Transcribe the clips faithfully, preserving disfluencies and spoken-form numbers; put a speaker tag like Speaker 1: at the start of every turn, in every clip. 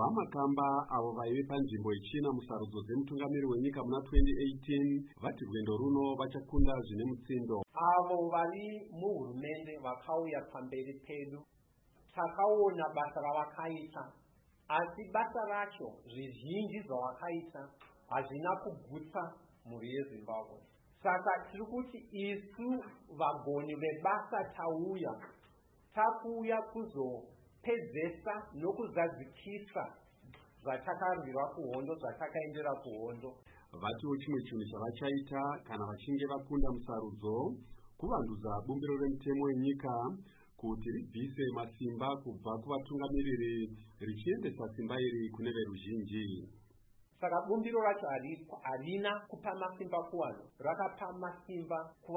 Speaker 1: vamakamba avo vaive panzvimbo ichina musarudzo dzemutungamiri wenyika muna twenty eighteen vati rwendo runo vachakunda zvine mutsindo.
Speaker 2: Avo vari muhurumende vakauya pamberi pedu takaona basa ravakaita, asi basa racho zvizhinji zvavakaita hazvina kugutsa mhuri yeZimbabwe. Saka tiri kuti isu vagoni vebasa tauya takuuya kuzopedzesa nokuzadzikisa zvatakarwira kuhondo, zvatakaendera kuhondo.
Speaker 1: Vatiwo chimwe chinhu chavachaita kana vachinge vakunda musarudzo kuvandudza bumbiro remutemo wenyika kuti ribvise masimba kubva kuvatungamiriri richiendesa simba iri kune veruzhinji.
Speaker 2: Saka bumbiro racho harina kupa masimba kuvanhu, rakapa masimba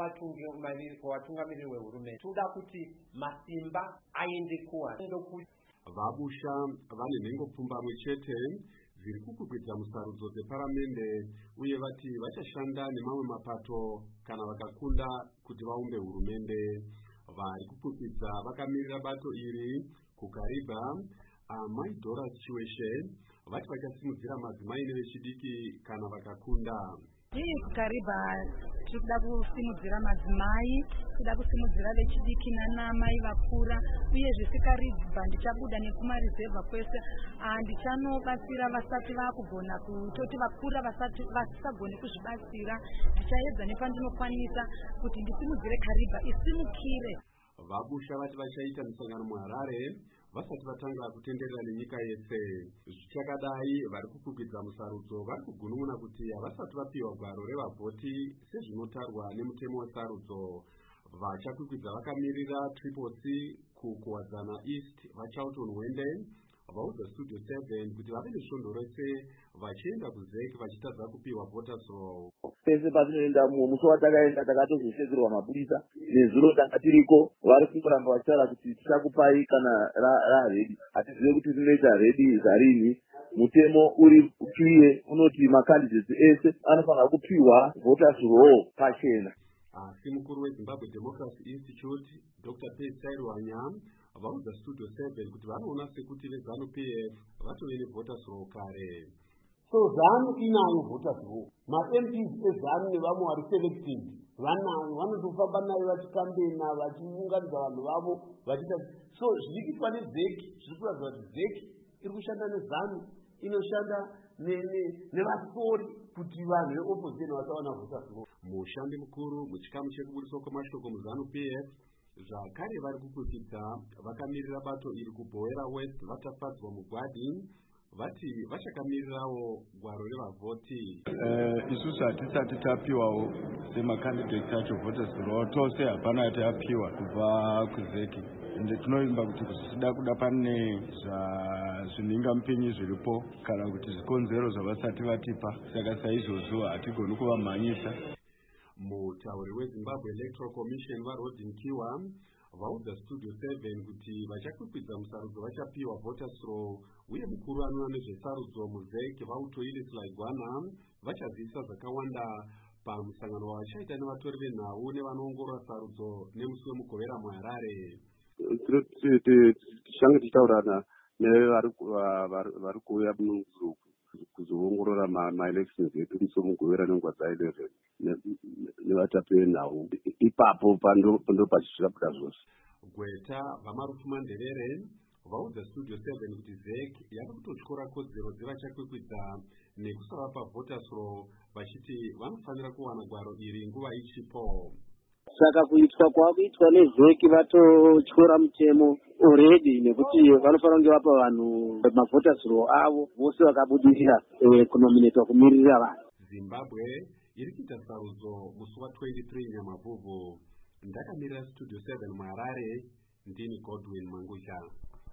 Speaker 2: kuvatungamiriri vehurumende. Toda kuti masimba aende kuvanhu.
Speaker 1: Vabusha vane nhengo pfumbamwe chete zviri kukwikwidzwa musarudzo dzeparamende uye vati vachashanda nemamwe mapato kana vakakunda kuti vaumbe hurumende. Vari kukwikwidzwa vakamirira bato iri kuKariba, Amai Dora Chiweshe vati vachasimudzira madzimai nevechidiki kana vakakunda.
Speaker 3: Ii kuKariba tiri kuda kusimudzira madzimai, kuda kusimudzira vechidiki nanamai vakura, uye zvisikaridzwa ndichabuda nekumarizevha kwese. Ndichanobatsira vasati vakugona kutoti vakura vasati vasagone kuzvibatsira. Ndichaedza nepandinokwanisa kuti ndisimudzire Kariba isimukire.
Speaker 1: Vabusha vati vachaita musangano muHarare vasati vatanga kutenderera nenyika yese. Zvichakadai vari kukwikwidzwa musarudzo vari kugunun'una kuti havasati vapiwa gwaro revavhoti sezvinotarwa nemutemo wesarudzo. Vachakwikwidzwa vakamirira Triple C kukuwadzana East vaCharlton Wende vaudza Studio seven kuti vave nesvondo rese vachienda kuZEC vachitadza kupiwa voters roll.
Speaker 4: Pese patinoenda musi watakaenda takatozosedzerwa mapurisa nezuro tanga tiriko, vari kuramba vachitaura kuti tichakupai kana raredi. Hatizive kuti rinoita redi zarini. Mutemo uri clear unoti makandidates ese anofanira kupiwa voters roll pachena.
Speaker 1: Asi mukuru weZimbabwe Democracy Institute Doctor Pei Wanya vaudza Studio seven kuti vanoona sekuti veZANU P F vatove nevoters roll kare.
Speaker 5: So ZANU inayo voters roll. Ma-M Ps eZANU nevamwe vari selected vanayo, vanotofamba nayo vachikambena vachiunganidza vanhu vavo vachita. So zviri kuitwa neZEC zviri kuratidza kuti ZEC iri kushanda neZANU, inoshanda nevasori kuti vanhu veopposition vasawana voters roll.
Speaker 1: Mushandi mukuru muchikamu chekuburiswa kwemashoko muZANU P F zvakare vari kukwikwidzwa vakamirira bato iri kuBhoera West vatafadzwa mugwadi vati vachakamirirawo gwaro revavhoti.
Speaker 6: Uh, isusu hatisati tapiwawo semakandidates acho voters roll, tose hapana tapiwa kubva kuZEC. Ende tinoimba kuti kusida kuda pane zvinhingamupinyi zviripo kana kuti zvikonzero zvavasati vatipa, saka saizvozvo hatigoni kuvamhanyisa.
Speaker 1: Mutauri weZimbabwe Electoral Commission vaRodin Kiwa vaudza Studio seven kuti vachakwikwidza musarudzo vachapiwa voters roll, uye mukuru anoona nezvesarudzo muZEC vautoile Sulaigwana vachazivisa zvakawanda pamusangano wavachaita nevatori venhau nevanoongorora sarudzo nemusi wemugovera muHarare.
Speaker 4: Tichange tichitaurana nevari kuuya kuzoongorora ma-elections edu musi wemugovera nenguva dzaeleven nevatapi venhau. Ipapo pando pachisvika zvose.
Speaker 1: Gweta vamarufu Mandevere vaudza Studio seven kuti ZEC yava kutotyora kodzero dzevachakwikwidzwa nekusavapa voters roll vachiti vanofanira kuwana gwaro iri nguva ichipo.
Speaker 7: Saka kuitwa kwakuitwa neZEC vatotyora mutemo already nekuti vanofanira kunge vapa vanhu mavoters roll avo vose vakabudirira kunominatwa kumirira vanhu.
Speaker 1: Zimbabwe iri kuita sarudzo musi wa-twenty-three Nyamavhuvhu. Ndakamirira Studio seven muHarare, ndini Godwin Mangusha.